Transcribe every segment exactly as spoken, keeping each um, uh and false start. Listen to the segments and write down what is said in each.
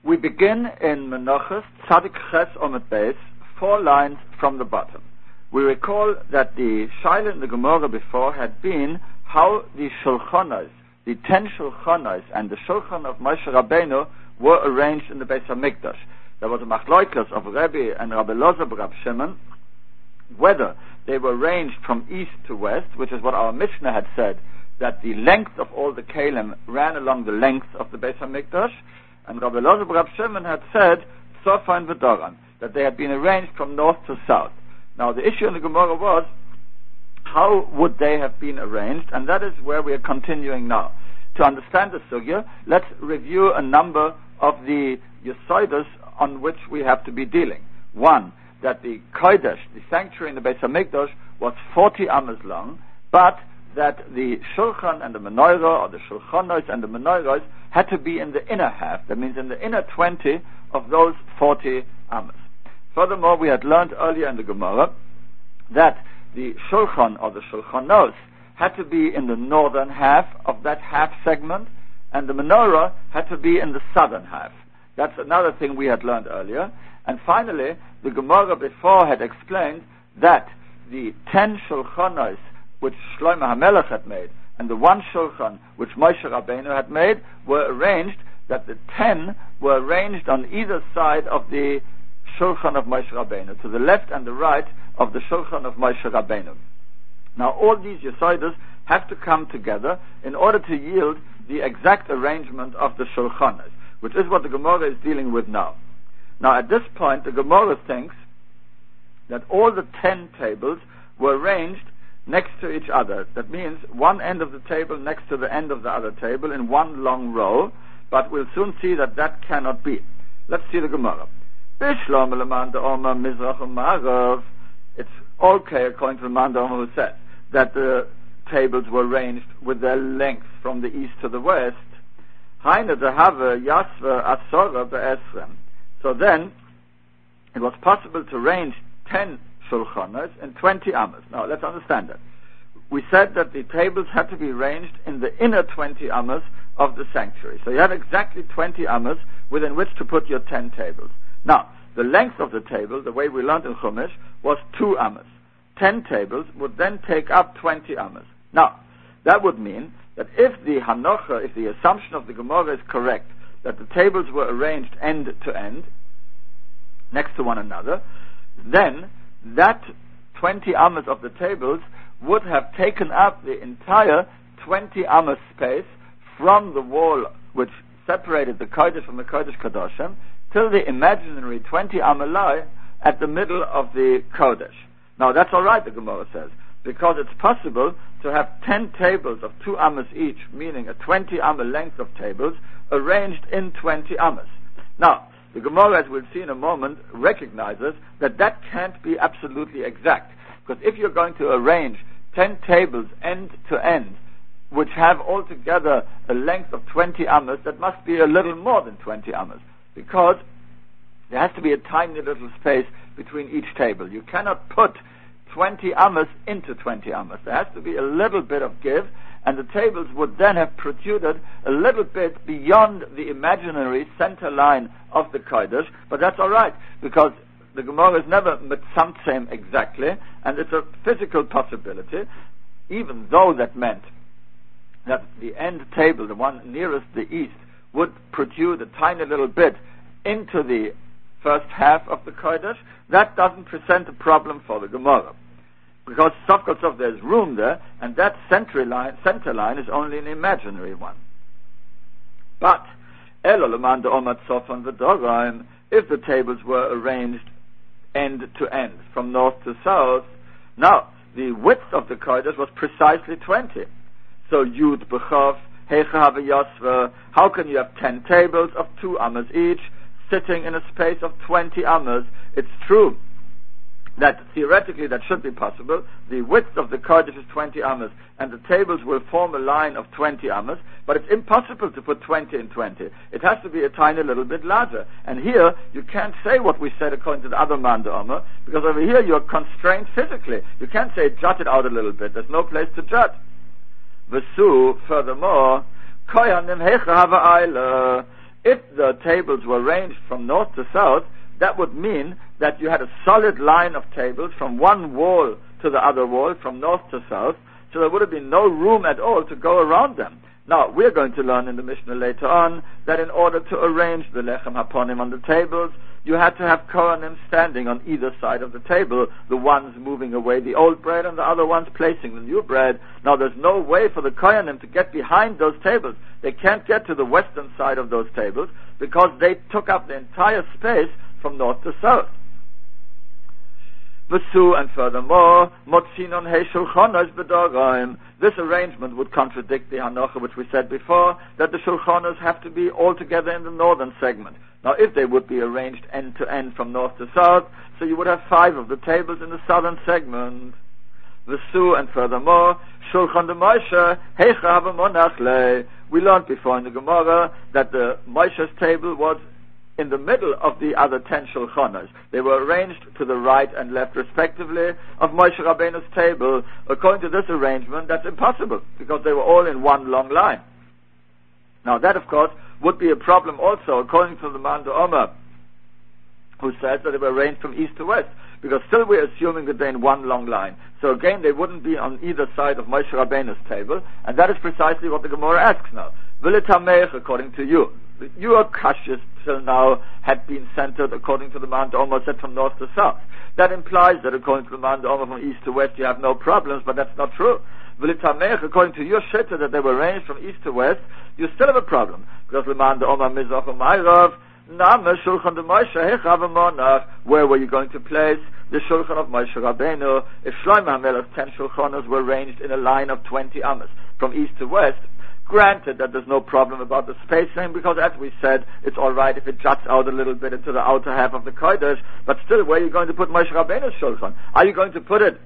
We begin in Menachos, Tzadik Ches Omet Beis, four lines from the bottom. We recall that the Shaila in the Gemara before had been how the Shulchanos, the ten Shulchanos and the Shulchan of Moshe Rabbeinu were arranged in the Beis HaMikdash. There was a machloikas of Rebbe and Rabbi Elazar Rab Shimon, whether they were arranged from east to west, which is what our Mishnah had said, that the length of all the Kalim ran along the length of the Beis HaMikdash, and Rabbi Elazar Rab Shimon had said, Sofa and V'doran, that they had been arranged from north to south. Now the issue in the Gemara was, how would they have been arranged? And that is where we are continuing now. To understand the sugya, let's review a number of the Yesodus on which we have to be dealing. One, that the Kodesh, the sanctuary in the Beis HaMikdash, was forty amas long, but that the Shulchan and the Menorah, or the Shulchanos and the Menorahs, had to be in the inner half. That means in the inner twenty of those forty amas. Furthermore, we had learned earlier in the Gemara that the Shulchan or the Shulchanos had to be in the northern half of that half segment, and the Menorah had to be in the southern half. That's another thing we had learned earlier. And finally, the Gemara before had explained that the ten Shulchanos which Shlomo HaMelech had made and the one Shulchan which Moshe Rabbeinu had made were arranged, that the ten were arranged on either side of the Shulchan of Moshe Rabbeinu, to the left and the right of the Shulchan of Moshe Rabbeinu. Now all these Yesodus have to come together in order to yield the exact arrangement of the Shulchanos, which is what the Gemara is dealing with now. Now at this point the Gemara thinks that all the ten tables were arranged next to each other. That means one end of the table next to the end of the other table in one long row, but we'll soon see that that cannot be. Let's see the Gemara. It's okay according to the Man D'Omer who said that the tables were arranged with their length from the east to the west. So then it was possible to arrange ten Shulchanos in twenty amas. Now let's understand that. We said that the tables had to be arranged in the inner twenty amas of the sanctuary. So you had exactly twenty amas within which to put your ten tables. Now, the length of the table, the way we learned in Chumash, was two amas. Ten tables would then take up twenty amas. Now, that would mean that if the Hanocha, if the assumption of the Gemara is correct, that the tables were arranged end to end, next to one another, then that twenty amas of the tables would have taken up the entire twenty amas space from the wall which separated the Kodesh from the Kodesh Kadoshim till the imaginary twenty amma lie at the middle of the Kodesh. Now that's alright, the Gemara says, because it's possible to have ten tables of two amas each, meaning a twenty amma length of tables, arranged in twenty amas. Now, the Gemara, as we'll see in a moment, recognizes that that can't be absolutely exact. Because if you're going to arrange ten tables end to end, which have altogether a length of twenty amas, that must be a little more than twenty amas. Because there has to be a tiny little space between each table. You cannot put twenty amas into twenty amas. There has to be a little bit of give, and the tables would then have protruded a little bit beyond the imaginary center line of the Kodesh, but that's alright, because the Gemara is never mitzamtzem exactly, and it's a physical possibility, even though that meant that the end table, the one nearest the east, would protrude a tiny little bit into the first half of the Kodesh. That doesn't present a problem for the Gemara, because Sofkosov there's room there, and that center line, center line is only an imaginary one. But if the tables were arranged end to end, from north to south, now the width of the Kodesh was precisely twenty. So Yud B'Chav, Heicha Yasva, how can you have ten tables of two amas each, sitting in a space of twenty amas? It's true that theoretically that should be possible. The width of the Kodesh is twenty amas, and the tables will form a line of twenty amas, but it's impossible to put twenty in twenty. It has to be a tiny little bit larger. And here, you can't say what we said according to the other Man D'Omer, because over here you're constrained physically. You can't say jut it out a little bit. There's no place to jut. V'su, furthermore, koyanim hecha hava aila. if the tables were ranged from north to south, that would mean that you had a solid line of tables from one wall to the other wall, from north to south, so there would have been no room at all to go around them. Now, we're going to learn in the Mishnah later on that in order to arrange the Lechem Haponim on the tables, you had to have Kohanim standing on either side of the table, the ones moving away the old bread and the other ones placing the new bread. Now, there's no way for the Kohanim to get behind those tables. They can't get to the western side of those tables because they took up the entire space from north to south. V'su, and furthermore, Motzinon Hei Shulchonos B'Doraim. This arrangement would contradict the Hanocha which we said before, that the Shulchonos have to be all together in the northern segment. Now, if they would be arranged end to end from north to south, so you would have five of the tables in the southern segment. V'su, and furthermore, Shulchan de Moshe Heicha Hava Monach Le. We learned before in the Gemara that the Moshe's table was in the middle of the other ten shulchanos. They were arranged to the right and left respectively of Moshe Rabbeinu's table. According to this arrangement, that's impossible, because they were all in one long line. Now that, of course, would be a problem also, according to the Man Omer, who says that they were arranged from east to west, because still we're assuming that they're in one long line. So again, they wouldn't be on either side of Moshe Rabbeinu's table, and that is precisely what the Gemara asks now. Will it hamech, according to you? Your kashas till now had been centered according to the Man Omer said from north to south. That implies that according to the Man Omer from east to west you have no problems, but that's not true. Will it hamech, according to your shitta that they were arranged from east to west, you still have a problem, because the Man Omer mizrach u'mayrav. Where were you going to place the Shulchan of Moshe Rabbeinu if Shlomo HaMelech's ten Shulchanos were arranged in a line of twenty amas from east to west? Granted that there's no problem about the spacing, because as we said, it's alright if it juts out a little bit into the outer half of the Kodesh, but still, where are you going to put Moshe Rabbeinu's Shulchan? Are you going to put it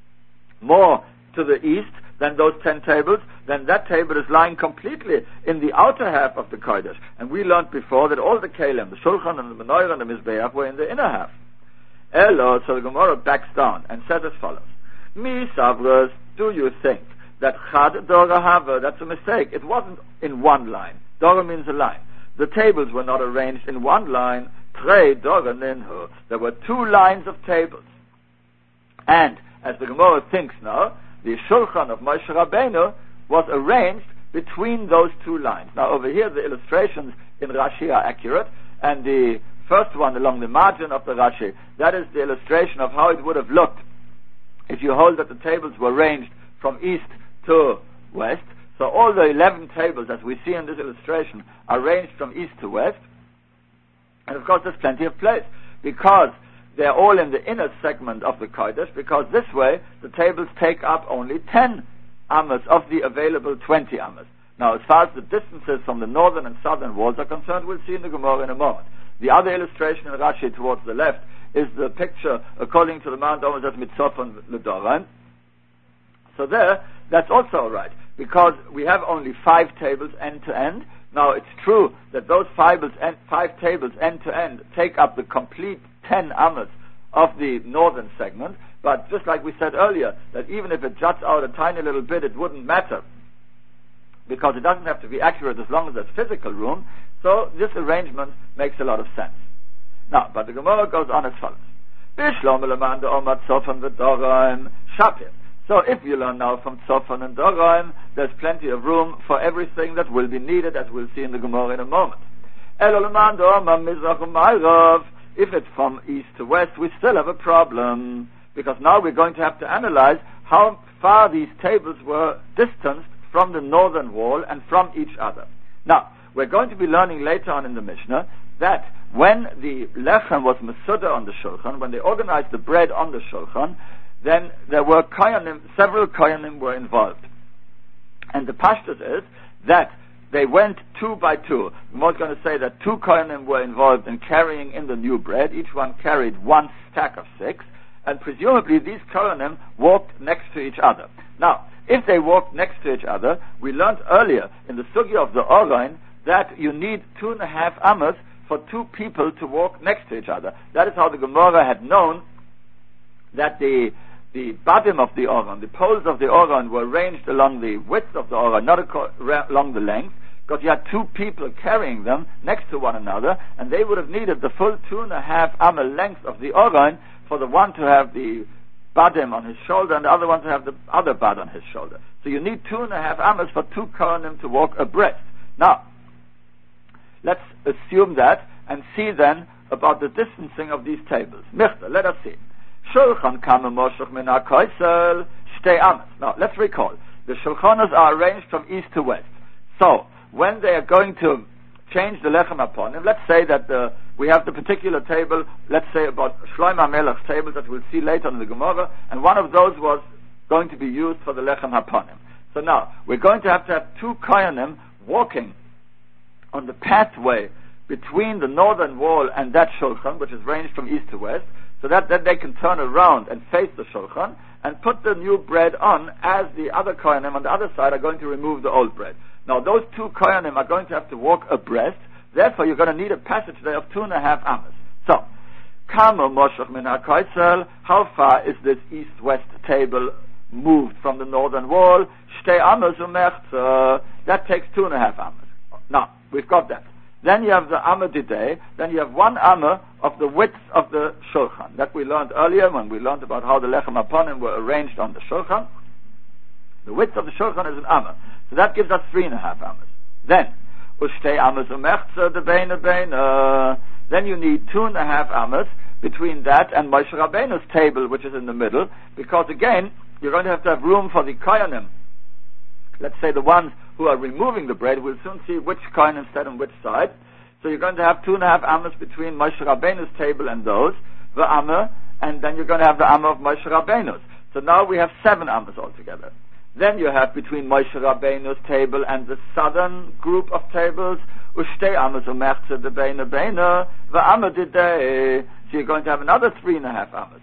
more to the east than those ten tables? Then that table is lying completely in the outer half of the Kodesh. And we learned before that all the Kalim, the Shulchan and the Menorah and the Mizbeach, were in the inner half. Elo, so the Gemara backs down and says as follows. Mi Savras, do you think that Chad Dora Hava, that's a mistake. It wasn't in one line. Dora means a line. The tables were not arranged in one line. Trei Dora Ninhu. There were two lines of tables. And, as the Gemara thinks now, the Shulchan of Moshe Rabbeinu was arranged between those two lines. Now over here the illustrations in Rashi are accurate, and the first one along the margin of the Rashi, that is the illustration of how it would have looked if you hold that the tables were arranged from east to west. So all the eleven tables, as we see in this illustration, are arranged from east to west. And of course there's plenty of place, because they're all in the inner segment of the Kodesh, because this way the tables take up only ten amas of the available twenty amas. Now, as far as the distances from the northern and southern walls are concerned, we'll see in the Gemara in a moment. The other illustration in Rashi towards the left is the picture according to the Man Omer as Mitzofon L'Doraim. So there, that's also all right, because we have only five tables end to end. Now, it's true that those five, five tables end to end take up the complete ten amas of the northern segment, but just like we said earlier, that even if it juts out a tiny little bit, it wouldn't matter, because it doesn't have to be accurate as long as there's physical room. So this arrangement makes a lot of sense. Now, but the Gemara goes on as follows. So if you learn now from Tzofan and Doraim, there's plenty of room for everything that will be needed, as we'll see in the Gemara in a moment. If it's from east to west, we still have a problem, because now we're going to have to analyze how far these tables were distanced from the northern wall and from each other. Now, we're going to be learning later on in the Mishnah that when the lechem was mesuda on the shulchan, when they organized the bread on the shulchan, then there were koyanim, several koyanim were involved. And the pashtus is that they went two by two. I'm not going to say that two koyanim were involved in carrying in the new bread. Each one carried one stack of six, and presumably these koyanim walked next to each other. Now, if they walked next to each other, we learned earlier in the sugya of the Orain that you need two and a half amas for two people to walk next to each other. That is how the Gemara had known that the the badim of the Orain, the poles of the Orain, were arranged along the width of the Orain, not aco- along the length, because you had two people carrying them next to one another, and they would have needed the full two and a half amma length of the Oron for the one to have the badim on his shoulder and the other one to have the other bad on his shoulder. So you need two and a half ammas for two kohanim to walk abreast. Now, let's assume that and see then about the distancing of these tables. Michta, let us see. Shulchan kama moshuch min ha-koisel shtei amas. Now, let's recall. The shulchanas are arranged from east to west. So, when they are going to change the lechem upon him, let's say that the, we have the particular table, let's say about Shlomo Melech's table that we'll see later in the Gemara, and one of those was going to be used for the lechem upon him. So now, we're going to have to have two kohanim walking on the pathway between the northern wall and that shulchan, which is ranged from east to west, so that then they can turn around and face the shulchan and put the new bread on as the other kohanim on the other side are going to remove the old bread. Now those two kohanim are going to have to walk abreast, therefore you're going to need a passage there of two and a half amas. So, Kama Moshuch Min HaKoisel, how far is this east-west table moved from the northern wall? Shtei amas umechza, that takes two and a half amas. Now, we've got that. Then you have the amma didei, then you have one amma of the width of the shulchan. That we learned earlier when we learned about how the lechem upon him were arranged on the shulchan. The width of the shulchan is an amma. So that gives us three and a half amas. Then, ushtei amas umechza de beina beina. Then you need two and a half amas between that and Moshe Rabbeinu's table, which is in the middle, because again, you're going to have to have room for the kohanim. Let's say the ones who are removing the bread, we'll soon see which kohen instead on which side. So you're going to have two and a half amas between Moshe Rabbeinu's table and those, the amma, and then you're going to have the amma of Moshe Rabbeinu's. So now we have seven amas altogether. Then you have between Moshe Rabbeinu's table and the southern group of tables, ushtei amas umechza de beina beina, the amma didei. So you're going to have another three and a half amas.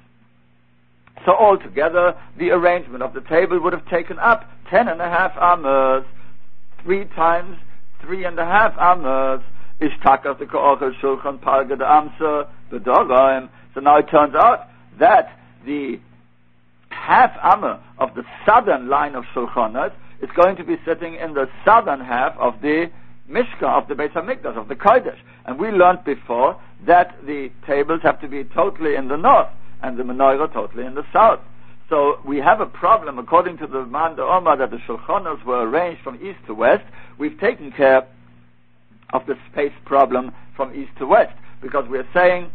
So altogether, the arrangement of the table would have taken up ten and a half amas. Three times three and a half amas. Ishtakach the ko'ochel shulchan parga de amsa b'dogaim. So now it turns out that the half amma of the southern line of shulchanas is going to be sitting in the southern half of the Mishkan, of the Beis HaMikdash, of the Kodesh. And we learned before that the tables have to be totally in the north and the menorah totally in the south. So we have a problem, according to the Man Omar, that the shulchanas were arranged from east to west. We've taken care of the space problem from east to west, because we're saying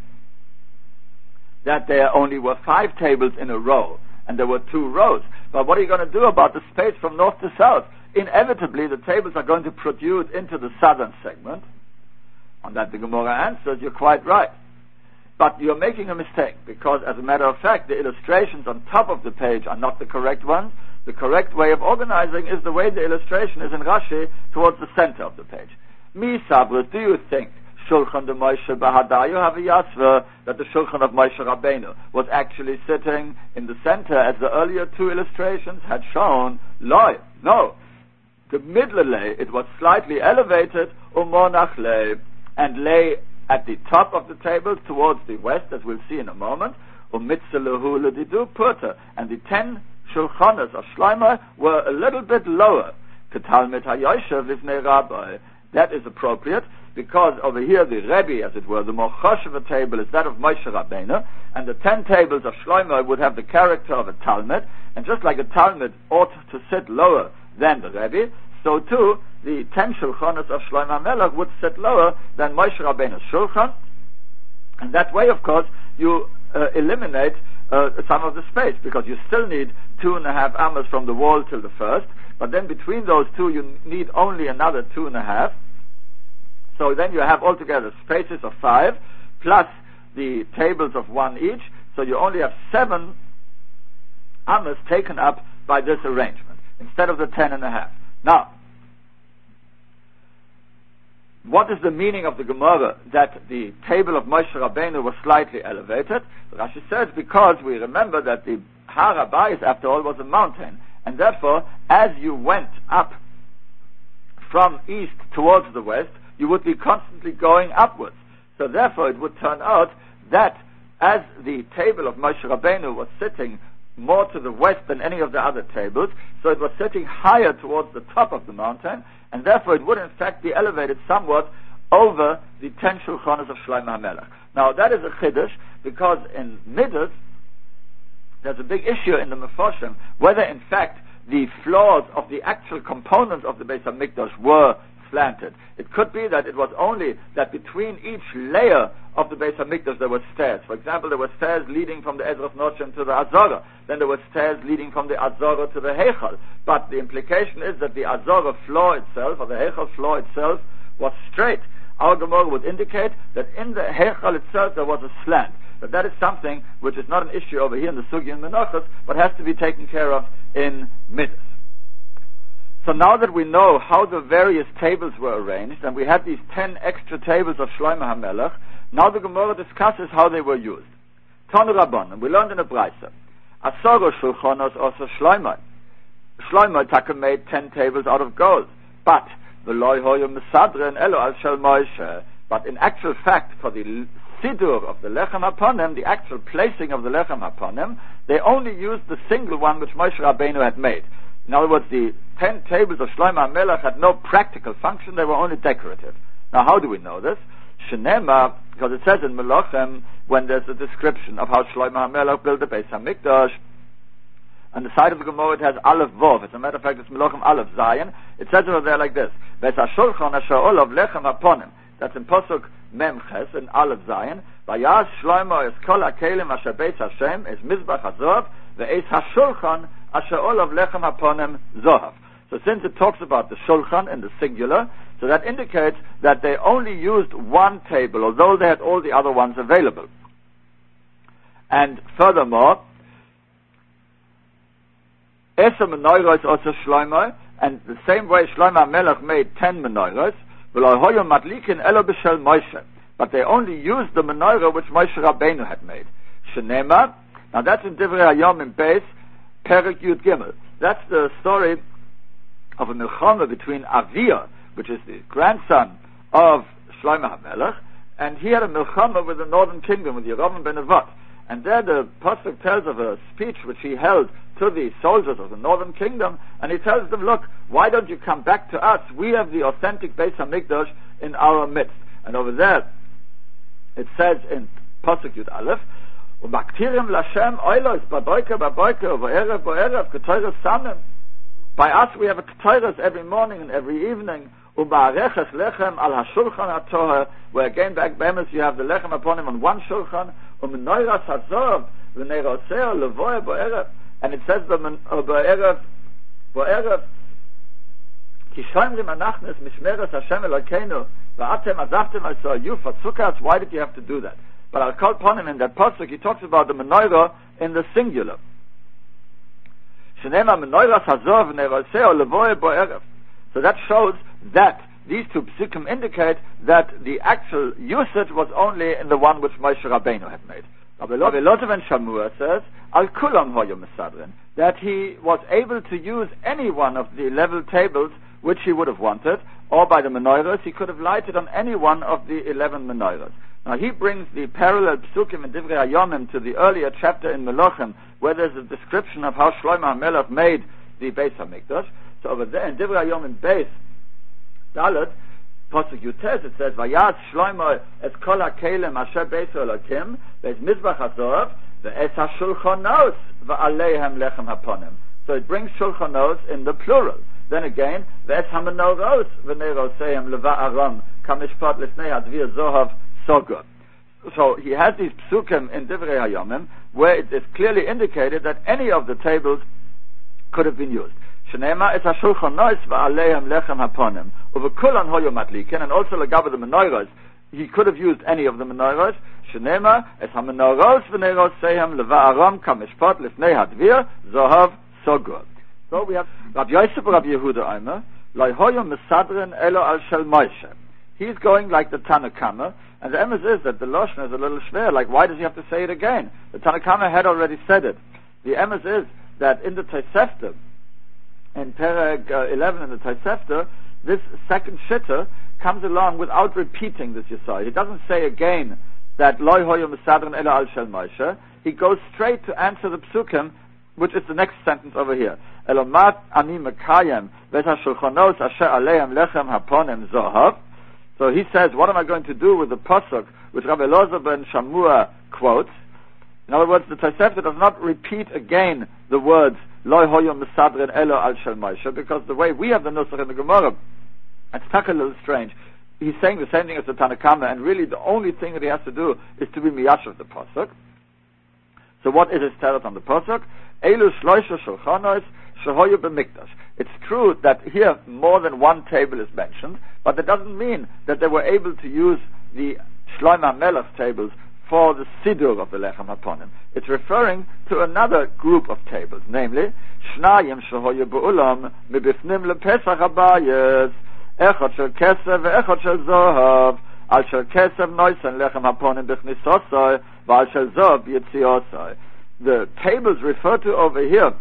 that there only were five tables in a row, and there were two rows. But what are you going to do about the space from north to south? Inevitably, the tables are going to protrude into the southern segment. On that, the Gemara answers, you're quite right. But you're making a mistake, because as a matter of fact, the illustrations on top of the page are not the correct ones. The correct way of organizing is the way the illustration is in Rashi towards the center of the page. Mi Sabras, do you think Shulchan de Moshe Bahadayu have a yasva that the Shulchan of Moshe Rabbeinu was actually sitting in the center as the earlier two illustrations had shown? Loi, no. The middle lay, it was slightly elevated, umonach lay, and lay at the top of the table towards the west, as we'll see in a moment, and the ten shulchanas of Shlomo were a little bit lower. That is appropriate, because over here the Rebbe, as it were, the more choshev table is that of Moshe Rabbeinu, and the ten tables of Shlomo would have the character of a Talmud, and just like a Talmud ought to sit lower than the Rebbe, so too, the ten shulchanas of Shlomo Melech would sit lower than Moshe Rabbeinu's shulchan, and that way, of course, you uh, eliminate uh, some of the space, because you still need two and a half amas from the wall till the first, but then between those two you need only another two and a half. So then you have altogether spaces of five, plus the tables of one each, so you only have seven amas taken up by this arrangement, instead of the ten and a half. Now, what is the meaning of the Gemara that the table of Moshe Rabbeinu was slightly elevated? Rashi says because we remember that the Har HaBayis, after all, was a mountain, and therefore, as you went up from east towards the west, you would be constantly going upwards. So therefore, it would turn out that as the table of Moshe Rabbeinu was sitting more to the west than any of the other tables, so it was sitting higher towards the top of the mountain, and therefore it would in fact be elevated somewhat over the ten shulchanos of Shlomo HaMelech. Now that is a chiddush, because in Midas, there's a big issue in the Mefarshim, whether in fact the floors of the actual components of the Beis HaMikdash were slanted. It could be that it was only that between each layer of the Beis HaMikdash there were stairs. For example, there were stairs leading from the Ezras Noshim to the Azorah. Then there were stairs leading from the Azorah to the Heichal. But the implication is that the Azorah floor itself, or the Heichal floor itself, was straight. Our Gemara would indicate that in the Heichal itself there was a slant. But that is something which is not an issue over here in the Sugi and Menachos, but has to be taken care of in Midas. So now that we know how the various tables were arranged, and we had these ten extra tables of Shlomo HaMelech, now the Gemara discusses how they were used. Tanu Rabbanan, we learned in a Braisa, Asoro Shulchanos also Shlomo. Shlomo Taka made ten tables out of gold, but the Loi Hoyo Mesadren Elo Al Shel Moshe. But in actual fact, for the Sidur of the Lechem HaPonim, the actual placing of the Lechem HaPonim, they only used the single one which Moshe Rabbeinu had made. In other words, the ten tables of Shlomo HaMelech had no practical function, they were only decorative. Now how do we know this? Shenema, because it says in Melochem, when there's a description of how Shlomo HaMelech built the Beis HaMikdash, on the side of the Gemara it has Aleph Vov. As a matter of fact, it's Melochem Aleph Zayin. It says over there like this, Beis HaShulchan Asher Olav Lechem HaPonim. That's in Pasuk Mem Ches, in Aleph Zayin. Vayas Shlomo es kol hakelim asher beis Hashem es mizbach hazov ve'es hashulchan asher olav lechem haponim zohav. So since it talks about the shulchan in the singular, so that indicates that they only used one table, although they had all the other ones available. And furthermore, Eser menorah also Shlomo, and the same way Shlomo HaMelech made ten menorahs, but they only used the menorah which Moshe Rabbeinu had made. Shenema, now that's in Divrei Hayom Beis, Perek Yud Gimel. That's the story of a milchama between Avia, which is the grandson of Shlomo HaMelech, and he had a milchama with the northern kingdom, with Yerovam ben Nevat. And there the pasuk tells of a speech which he held to the soldiers of the northern kingdom, and he tells them, look, why don't you come back to us? We have the authentic Beis HaMikdash in our midst. And over there, it says in pasuk Yud Aleph, U'maktirim Lashem oilos baboika baboika v'erev v'erev k'toyres samim. By us we have a k'toyres every morning and every evening. U'ba'areches lechem al hashulchan hatoher, where again back bemis you have the lechem upon him on one shulchan. U'menoiras hazov v'neiroseo levoye bo'erev. And it says bo'erev bo'erev ki shoymrim anachnes mishmeres Hashem Elokeinu v'atem azavtem al you for sukkahs. Why did you have to do that? But I'll call upon him in that pasuk. He talks about the menorah in the singular. Shenema menoiras hazov v'neiroseo levoye bo'erev. So that shows that these two psukim indicate that the actual usage was only in the one which Moshe Rabbeinu had made. Rabbi Lotev Shamua says, Al kulam hoyo mesadrin, that he was able to use any one of the eleven tables which he would have wanted, or by the menorahs, he could have lighted on any one of the eleven menorahs. Now he brings the parallel psukim in Divrei Hayomim to the earlier chapter in Melochem, where there's a description of how Shlomo HaMelech made the Beis HaMikdash. So over there in Divrei Hayomim Beis Dalet, Pasuk Yutes, it says, Vayas Shlomo es kol hakelim asher beis Elokim ve'es mizbach hazov ve'es hashulchanos va'aleihem lechem haponim. So it brings shulchanos in the plural. Then again, ve'es hamenoros v'neiroseim leva'aram kamishpat l'snei hadvir zohav sogur. So he has these psukim in Divrei Hayomim where it is clearly indicated that any of the tables could have been used. Shenema es hashulchan nois va'aleihem lechem haponim uvekulan hoyo matliken, and also legabe the menorahs, he could have used any of the menorahs. Shenema es hamenoros v'neiroseim leva'aram kamishpat lifnei hadvir zohav sogur. So we have Rabbi Yosef Rabbi Yehuda Aimer lo hoyo mesadren elo al shel Moshe. He's going like the Tanna Kama, and the emes is that the Lashon is a little schwer. Like, why does he have to say it again? The Tanna Kama had already said it. The emes is that in the Tosefta, in Perek uh, eleven in the Tosefta, this second shitta comes along without repeating this Yisai. He doesn't say again that Loi Hoyo Mesadren Ela Al Shel Moshe. He goes straight to answer the psukim which is the next sentence over here. Elomat ani mekayem vet hashulchanos asher aleim lechem haponim zohav. So he says, what am I going to do with the pasuk which Rabbi Elazar ben Shamua quotes? In other words, the Tosefta does not repeat again the words Loi hoyom mesadrin elo al shel Moshe, because the way we have the nusach in the Gemara, it's stuck a little strange. He's saying the same thing as the Tanna Kamma, and really the only thing that he has to do is to be miyashav the pasuk. So what is his teretz on the pasuk? Elu shloisha shulchanos shehoyu b'mikdash. It's true that here more than one table is mentioned, but that doesn't mean that they were able to use the Shlomo HaMelech tables for the Siddur of the Lechem HaPonim. It's referring to another group of tables, namely, Shnayim shehoyu b'ulam mibifnim lepesach habayis echot shel kesef ve'echot shel zohav al shel kesef noisen Lechem HaPonim b'chnisosoi v'al shel zohav b'yetziosoi. The tables referred to over here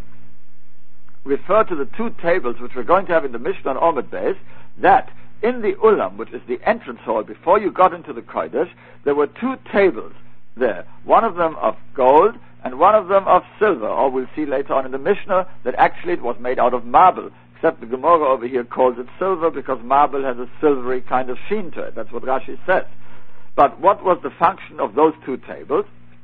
refer to the two tables which we're going to have in the Mishnah on Omid Beis, that in the Ulam, which is the entrance hall, before you got into the Kodesh, there were two tables there, one of them of gold and one of them of silver, or we'll see later on in the Mishnah that actually it was made out of marble, except the Gemara over here calls it silver because marble has a silvery kind of sheen to it. That's what Rashi says. But what was the function of those two tables?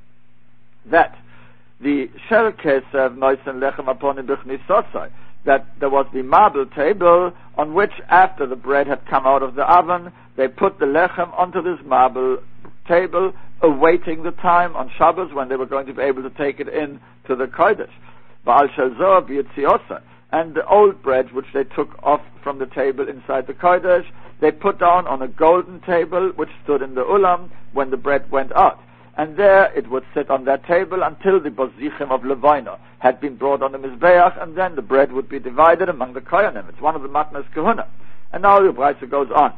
That the shel kesef noisen lechem haponim b'chnisosai, that there was the marble table on which, after the bread had come out of the oven, they put the lechem onto this marble table, awaiting the time on Shabbos when they were going to be able to take it in to the Kodesh. V'al shel zohav b'yetziosai, and the old bread which they took off from the table inside the Kodesh, they put down on a golden table which stood in the Ulam when the bread went out. And there it would sit on that table until the bozichim of Levina had been brought on the Mizbeach, and then the bread would be divided among the Kohanim. It's one of the Matnas Kahuna. And now the Braisa goes on.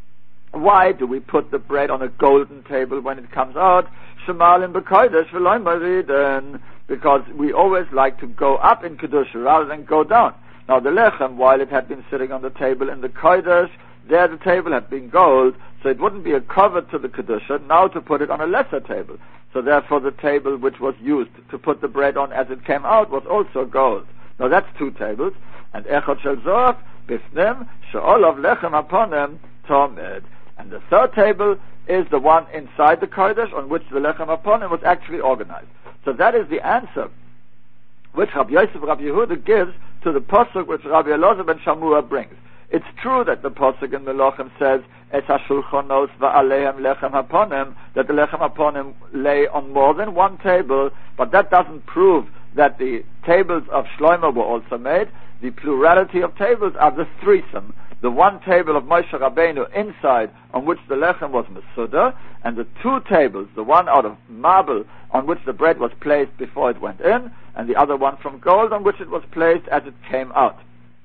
Why do we put the bread on a golden table when it comes out? Shemalim b'kodesh v'loy mariden. Because we always like to go up in Kedusha rather than go down. Now the Lechem, while it had been sitting on the table in the Kodesh, there the table had been gold, so it wouldn't be a cover to the Kedusha now to put it on a lesser table. So therefore the table which was used to put the bread on as it came out was also gold. Now that's two tables. And Echot Shel Zohav, Bifnim, She'olav Lechem Haponim, Tomed. And the third table is the one inside the Kodesh on which the Lechem Haponim was actually organized. So that is the answer which Rabbi Yosef Rabbi Yehuda gives to the pasuk which Rabbi Elazar ben Shamua brings. It's true that the pasuk in Melachim says, Es hashulchanos va'alehem lechem haponim, that the lechem haponim lay on more than one table, but that doesn't prove that the tables of Shlomo were also made. The plurality of tables are the threesome. The one table of Moshe Rabbeinu inside, on which the lechem was mesuda, and the two tables, the one out of marble on which the bread was placed before it went in, and the other one from gold on which it was placed as it came out.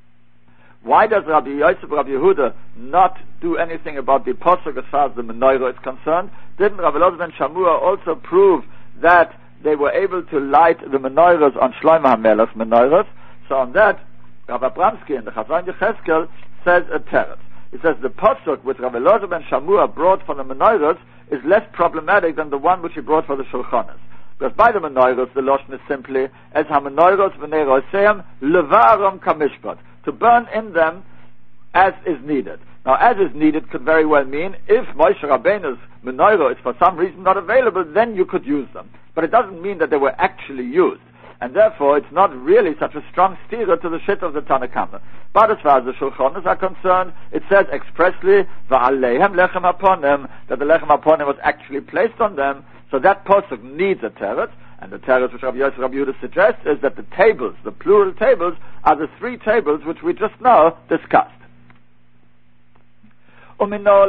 Why does Rabbi Yosef Rabbi Yehuda not do anything about the pasuk as far as the menorah is concerned? Didn't Rabbi Elazar ben Shamua also prove that they were able to light the menorahs on Shlomo HaMelech's menorahs? So on that, Rabbi Abramsky in the Chazon Yecheskel says a teretz. He says the pasuk which Rabbi Elazar ben Shamua brought for the menorahs is less problematic than the one which he brought for the shulchanos. Because by the menorahs, the lashon is simply as ha-menorahs v'nei roseim levarom kamishpat, to burn in them as is needed. Now, as is needed could very well mean if Moshe Rabbeinu's menorah is for some reason not available, then you could use them. But it doesn't mean that they were actually used. And therefore, it's not really such a strong steerer to the shit of the Tanna Kamma. But as far as the Shulchanos are concerned, it says expressly, Va'aleihem lechem haponim, that the lechem haponim was actually placed on them. So that pasuk needs a teretz. And the teretz which Rabbi Yosef Rabbi Yehuda suggests is that the tables, the plural tables, are the three tables which we just now discussed. Now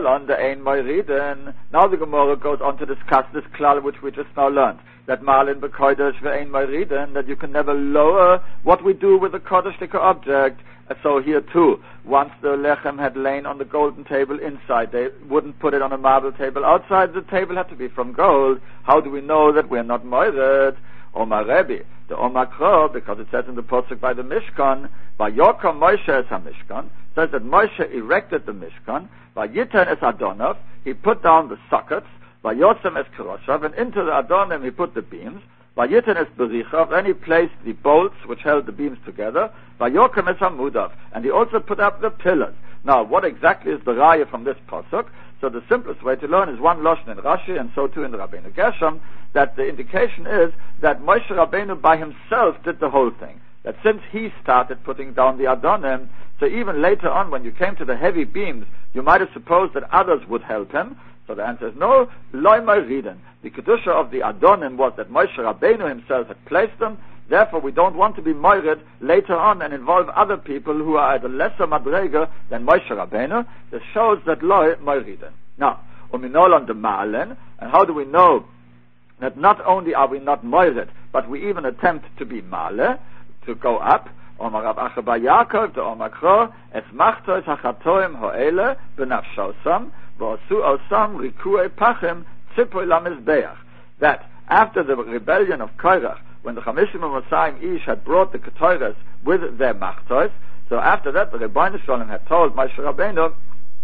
the Gemara goes on to discuss this klal which we just now learned, that Malin b'kodesh ve'ein moiriden, that you can never lower what we do with the kodeshlik object. And so here too, once the lechem had lain on the golden table inside, they wouldn't put it on a marble table outside. The table had to be from gold. How do we know that we're not moired? Omar Rebbe, the Omar Kro, because it says in the pasuk by the Mishkan, Vayokom Moshe es ha-Mishkan, says that Moshe erected the Mishkan, Vayiten es Adonov, he put down the sockets, Vayosem es Keroshav, and into the Adonim he put the beams, Vayiten es berichav, then he placed the bolts which held the beams together, Vayokem es hamudav, and he also put up the pillars. Now, what exactly is the raya from this pasuk? So the simplest way to learn is one lashon in Rashi, and so too in the Rabbeinu Gershom, that the indication is that Moshe Rabbeinu by himself did the whole thing. That since he started putting down the Adonim, so even later on when you came to the heavy beams, you might have supposed that others would help him. So the answer is no, loy moiriden. The kedusha of the Adonim was that Moshe Rabbeinu himself had placed them. Therefore, we don't want to be moired later on and involve other people who are at a lesser madrega than Moshe Rabbeinu. This shows that loy moiriden. Now, uminol on the ma'alen, and how do we know that not only are we not moired, but we even attempt to be ma'ale, to go up? Omar Rav Acha bar Yaakov, the Omar Kro, es machtos hachatoim ho'ele benafshosam, v'osu osam rikuei pachim tzipoi lamizbeach. That after the rebellion of Korach, when the Chamishim Mosayim Ish had brought the Ketores with their machtos, so after that the Rebbeinu Shalom had told Moshe Rabbeinu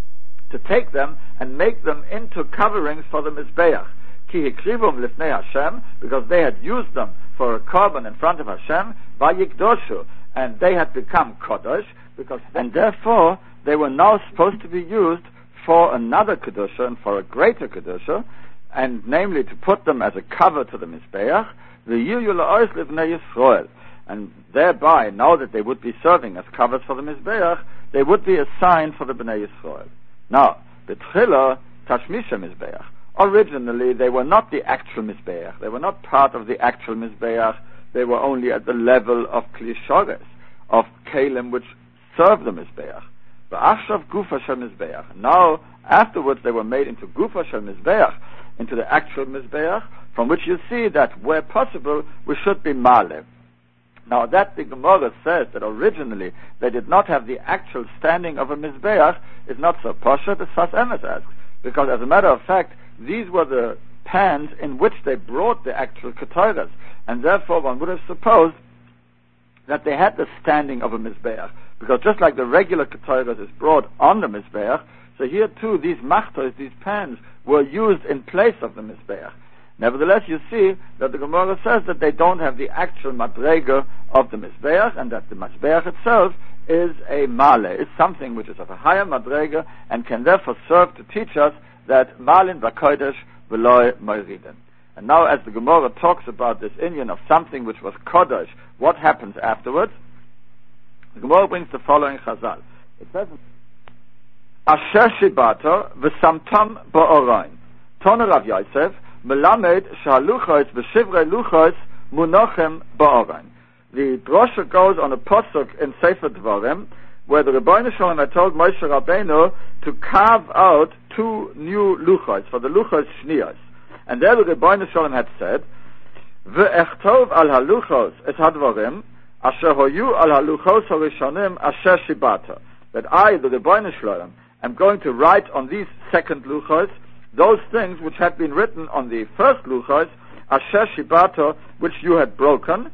to take them and make them into coverings for the Mizbeach. Ki hikrivum lifnei Hashem, because they had used them for a korban in front of Hashem, vayikdoshu, and they had become kodesh, because and therefore they were now supposed to be used for another kedusha and for a greater kedusha, and namely to put them as a cover to the Mizbeach, the yiyu la'os livnei Yisrael, and thereby, now that they would be serving as covers for the Mizbeach, they would be a sign for the Bnei Yisrael. Now, betchila tashmisha Mizbeach. Originally, they were not the actual Mizbeach. They were not part of the actual Mizbeach. They were only at the level of Kli Shores, of Kalim, which served the Mizbeach. V'achshav gufa shel Mizbeach. Now, afterwards, they were made into gufa shel Mizbeach, into the actual Mizbeach, from which you see that where possible, we should be male. Now, that the Gemara says that originally they did not have the actual standing of a Mizbeach is not so poshet as Sfas Emes asks, because as a matter of fact, these were the pans in which they brought the actual Ketores, and therefore one would have supposed that they had the standing of a Mizbeach, because just like the regular Ketores is brought on the Mizbeach, so here too these machtos, these pans, were used in place of the Mizbeach. Nevertheless, you see that the Gemara says that they don't have the actual madrega of the Mizbeach, and that the Mizbeach itself is a male, is something which is of a higher madrega, and can therefore serve to teach us that malin v'kodesh v'loy moiriden. And now, as the Gemara talks about this inyan of something which was kodesh, what happens afterwards? The Gemara brings the following chazal. It says, Asher shibato v'samtam ba'orain. Tona Rav Yosef, melamed shaluchos v'shivrei luchos munochem ba'orain. The drosha goes on a posuk in Sefer Dvarim, where the Rebbeinu Shalom had told Moshe Rabbeinu to carve out two new luchos, for the luchos shniyos. And there the Rebbeinu Shalom had said, Ve'echtov al haluchos es hadvarim, asher hoyu al haluchos harishonim asher shibata. That I, the Rebbeinu Shalom, am going to write on these second luchos those things which had been written on the first luchos, asher shibata, which you had broken,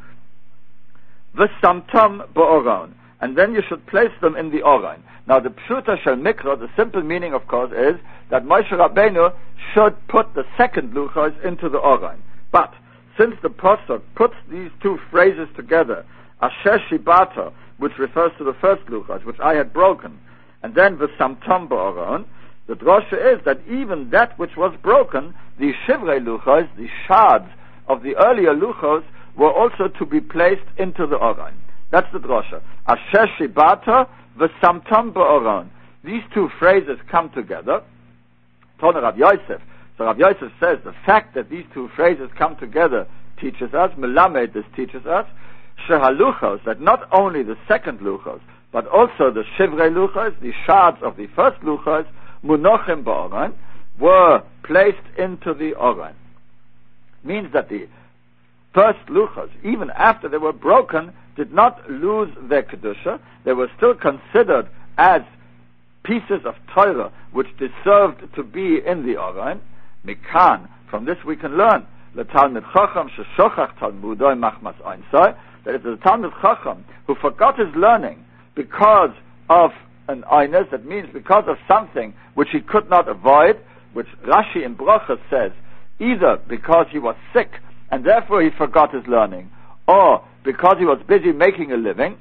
v'samtam ba'oron, and then you should place them in the Orain. Now the Pshuta Shel Mikra, the simple meaning of course is that Moshe Rabbeinu should put the second luchos into the Orain. But since the Pasuk puts these two phrases together, Asher Shibata, which refers to the first luchos, which I had broken, and then v'samtam ba'oron, the drosha is that even that which was broken, the shivrei luchos, the shards of the earlier luchos, were also to be placed into the Orain. That's the drosha. Asher shibata v'samtam ba'oron. These two phrases come together. Tona Rav Yosef. So Rav Yosef says the fact that these two phrases come together teaches us, melamed, this teaches us, shehaluchos, that not only the second luchos, but also the shivrei luchos, the shards of the first luchos, munochem ba'oron, were placed into the Orain. Means that the first luchos, even after they were broken, did not lose their kedusha. They were still considered as pieces of Torah which deserved to be in the Orain. Mikan, from this we can learn, l'talmid chacham sheshochach talmudoi machmas einsai, that it is a talmid chacham who forgot his learning because of an einis, that means because of something which he could not avoid, which Rashi in Brochus says, either because he was sick and therefore he forgot his learning, or because he was busy making a living,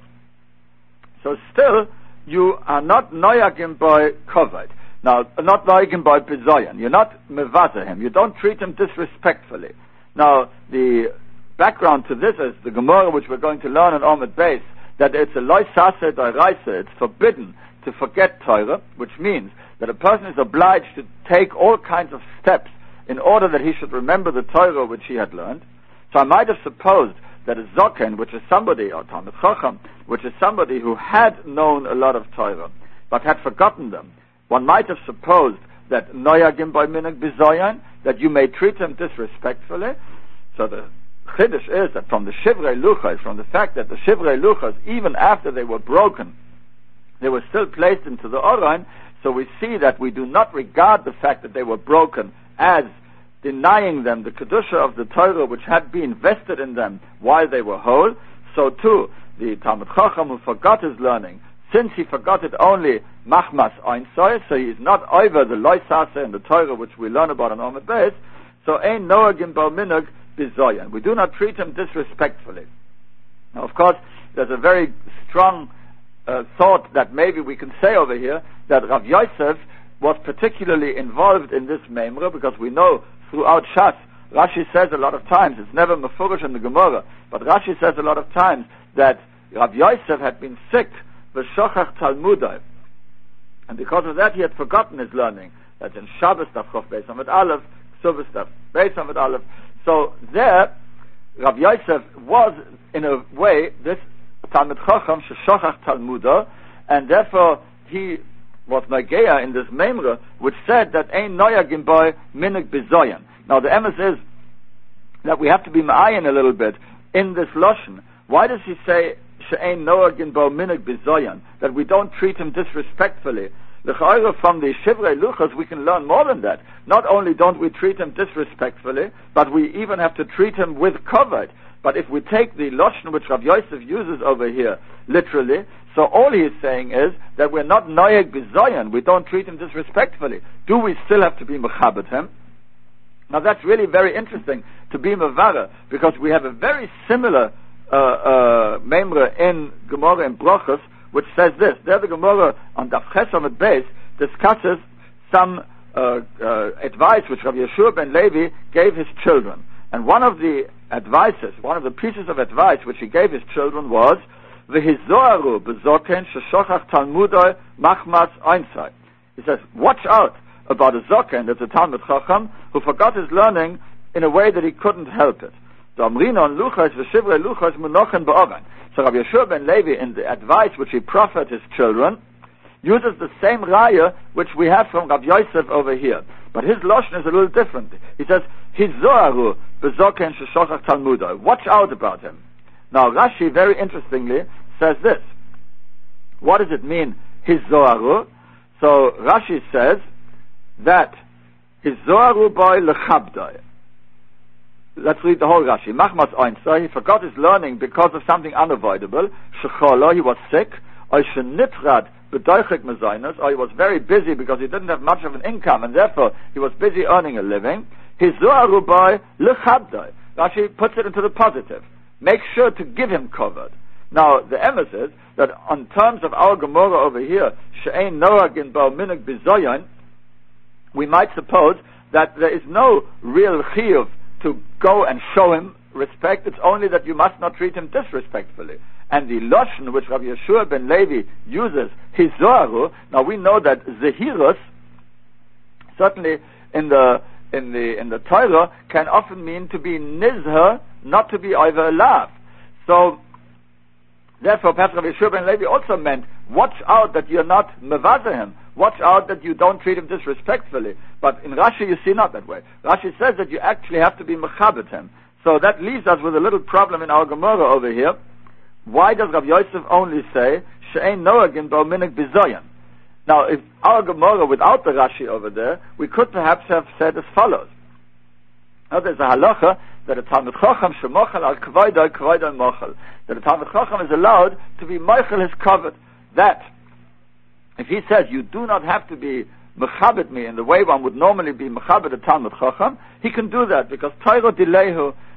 so still you are not noyagim by kovet. Now, not noyagim by bizoyan. You're not mevazeh him. You don't treat him disrespectfully. Now, the background to this is the Gemara, which we're going to learn in Omid Beis, that it's a loy saseh d'oraisa, it's forbidden to forget Torah, which means that a person is obliged to take all kinds of steps in order that he should remember the Torah which he had learned. So I might have supposed that a zoken, which is somebody, or Talmid Chacham, which is somebody who had known a lot of Torah, but had forgotten them, one might have supposed that noyagim by minhag bizoyan, that you may treat him disrespectfully. So the chiddush is that from the shivrei luchos, from the fact that the shivrei luchos, even after they were broken, they were still placed into the Orain, so we see that we do not regard the fact that they were broken as denying them the kedusha of the Torah which had been vested in them while they were whole. So too, the Talmid Chacham who forgot his learning, since he forgot it only machmas einsoy, so he is not over the loy saseh in the Torah which we learn about in Omid Beis, so ein noagim bal minhag bizoyan. We do not treat him disrespectfully. Now, of course, there's a very strong uh, thought that maybe we can say over here that Rav Yosef was particularly involved in this memra, because we know throughout Shas, Rashi says a lot of times, it's never mefurish in the Gemara, but Rashi says a lot of times that Rav Yosef had been sick, v'shochach talmudai, and because of that he had forgotten his learning. That's in Shabbos Daf Chof Beis Amud Aleph, Ksubas Daf Beis Amud Aleph. So there, Rav Yosef was in a way this Talmid Chacham sheshochach talmuda, and therefore he was nageya in this memra, which said that ein noyagim by minhag bizoyan. Now the emes is that we have to be ma'ayin a little bit in this lashon. Why does he say she'ein noyagim by minhag bizoyan, that we don't treat him disrespectfully? L'chayra, from the shivrei luchos we can learn more than that. Not only don't we treat him disrespectfully, but we even have to treat him with kavod. But if we take the lashon which Rav Yosef uses over here literally, so all he is saying is that we're not noyeg bizoyan, we don't treat him disrespectfully. Do we still have to be mechabed him? Now that's really very interesting to be mevara, because we have a very similar uh, uh, memra in Gemara in Brochos, which says this. There the Gemara on Daf Ches Amud Beis discusses some uh, uh, advice which Rabbi Yeshua ben Levi gave his children. And one of the advices, one of the pieces of advice which he gave his children was, V'hizoaru b'zoken sheshochach talmudoi machmas einsai. He says, watch out about a zoken, that's a Talmid Chacham, who forgot his learning in a way that he couldn't help it. So Rabbi Yeshua ben Levi, in the advice which he proffered his children, uses the same raya which we have from Rav Yosef over here. But his lashon is a little different. He says, Hizoaru b'zoken sheshochach talmudoi. Watch out about him. Now Rashi, very interestingly, says this. What does it mean, Hizoaru? So Rashi says that Hizoaru by lechabdoi. Let's read the whole Rashi. Machmas Einstein, he forgot his learning because of something unavoidable. Shecholo, he was sick. Or shenitrad b'doichek mezainos, or he was very busy because he didn't have much of an income, and therefore he was busy earning a living. Hizoaru by lechabdoi. Rashi puts it into the positive. Make sure to give him covered. Now, the emes is that on terms of our Gemara over here, she'ein noagin bal minhag bizoyan, we might suppose that there is no real chiyuv to go and show him respect. It's only that you must not treat him disrespectfully. And the lashon which Rabbi Yeshua ben Levi uses, hizoaru, now we know that zehirus, certainly in the in the in the Torah, can often mean to be nizher, not to be over a laugh. So therefore perhaps Rabbi Yeshua ben Levi also meant, watch out that you're not mevazer him, watch out that you don't treat him disrespectfully. But in Rashi you see not that way. Rashi says that you actually have to be mechabed him. So that leaves us with a little problem in our Gemara over here. Why does Rabbi Yosef only say she'ein noagin bal minhag bizoyan? Now, if our Gemara without the Rashi over there, we could perhaps have said as follows. Now, there's a halacha that a Talmid Chacham shemochel al kvoidoi kvoidoi mochel. That a Talmid Chacham is allowed to be mochel his covet. That, if he says you do not have to be mechabed me in the way one would normally be mechabed a Talmid Chacham, he can do that because Torah dilehu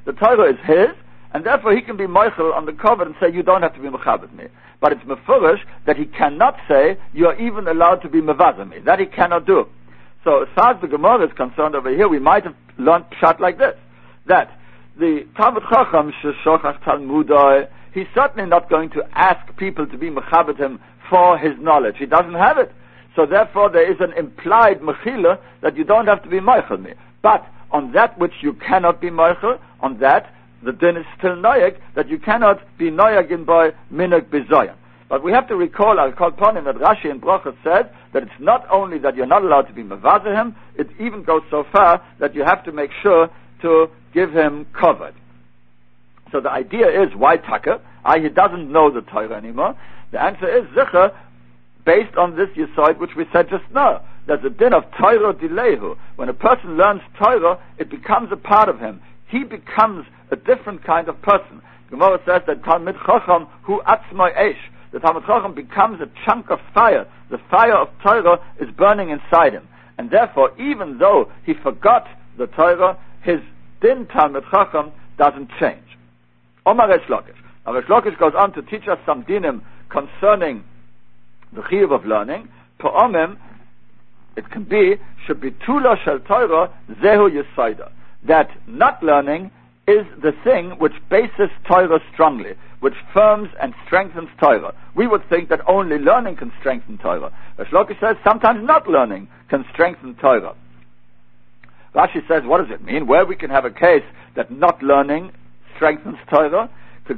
The Torah is his, and therefore he can be moichel on the cover and say, you don't have to be mechabed me. But it's mefurish that he cannot say, you are even allowed to be mevazeh me. That he cannot do. So as far as the Gemara is concerned over here, we might have learned pshat like this, that the Talmud Chacham sheshochach talmudoi, he's certainly not going to ask people to be mechabed him for his knowledge. He doesn't have it. So therefore there is an implied mechila that you don't have to be moichel me. But on that which you cannot be moichel, on that, the din is still noyeg, that you cannot be noyeg in by minhag bizoyan. But we have to recall, I'll call upon him that Rashi in Brochus says that it's not only that you're not allowed to be mevazeh him, it even goes so far that you have to make sure to give him covered. So the idea is, why taka? Ah, he doesn't know the Torah anymore. The answer is, zicher, based on this yesod which we said just now. There's a din of Torah dilehu. When a person learns Torah, it becomes a part of him. He becomes a different kind of person. Gemara says that Talmid Chacham hu atzmai eish. The Talmid Chacham becomes a chunk of fire. The fire of Torah is burning inside him. And therefore, even though he forgot the Torah, his din Talmid Chacham doesn't change. Omar Reish Lakish. Now Reish Lakish goes on to teach us some dinim concerning the chiyuv of learning. Pa'omim, it can be, should be tula shel Torah zehu yesoida. That not learning is the thing which bases Torah strongly, which firms and strengthens Torah. We would think that only learning can strengthen Torah. Reish Lakish says sometimes not learning can strengthen Torah. Rashi says, what does it mean? Where we can have a case that not learning strengthens Torah,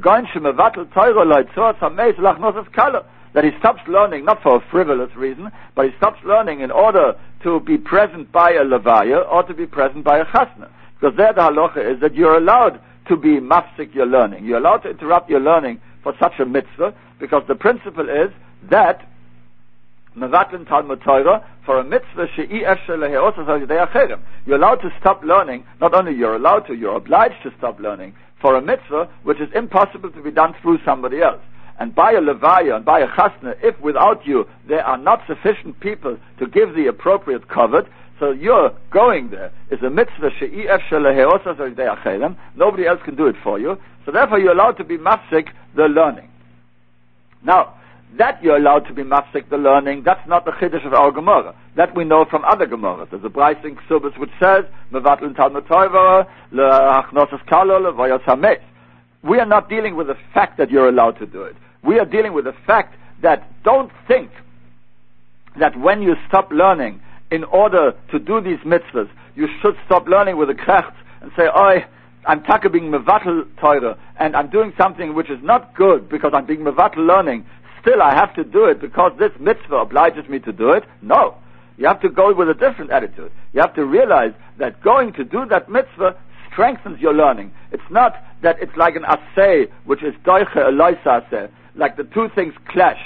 that he stops learning not for a frivolous reason, but he stops learning in order to be present by a levaya or to be present by a chasna. Because there the halacha is that you're allowed to be mafsik your learning. You're allowed to interrupt your learning for such a mitzvah, because the principle is that mevatlin Talmud Torah for a mitzvah she'i efshar leheosos al yedei acherim. You're allowed to stop learning. Not only you're allowed to, you're obliged to stop learning for a mitzvah which is impossible to be done through somebody else. And by a levaya and by a chasna, if without you there are not sufficient people to give the appropriate covet, so you're going there is a mitzvah she'i efshar leheosos al yedei acherim. Nobody else can do it for you. So therefore you're allowed to be mafsik the learning. Now, that you're allowed to be mafsik the learning, that's not the chiddush of our Gemara. That we know from other Gemaras. There's a Bryce in Ksubas which says, mevatlin Talmud Torah, le'achnosas kalo, le'vayos hametz. We are not dealing with the fact that you're allowed to do it. We are dealing with the fact that don't think that when you stop learning in order to do these mitzvahs, you should stop learning with a krecht and say, oi, I'm taka being mevatel Torah, and I'm doing something which is not good because I'm being mevatel learning. Still, I have to do it because this mitzvah obliges me to do it. No. You have to go with a different attitude. You have to realize that going to do that mitzvah strengthens your learning. It's not that it's like an aseh, which is doiche eloisa aseh, like the two things clash.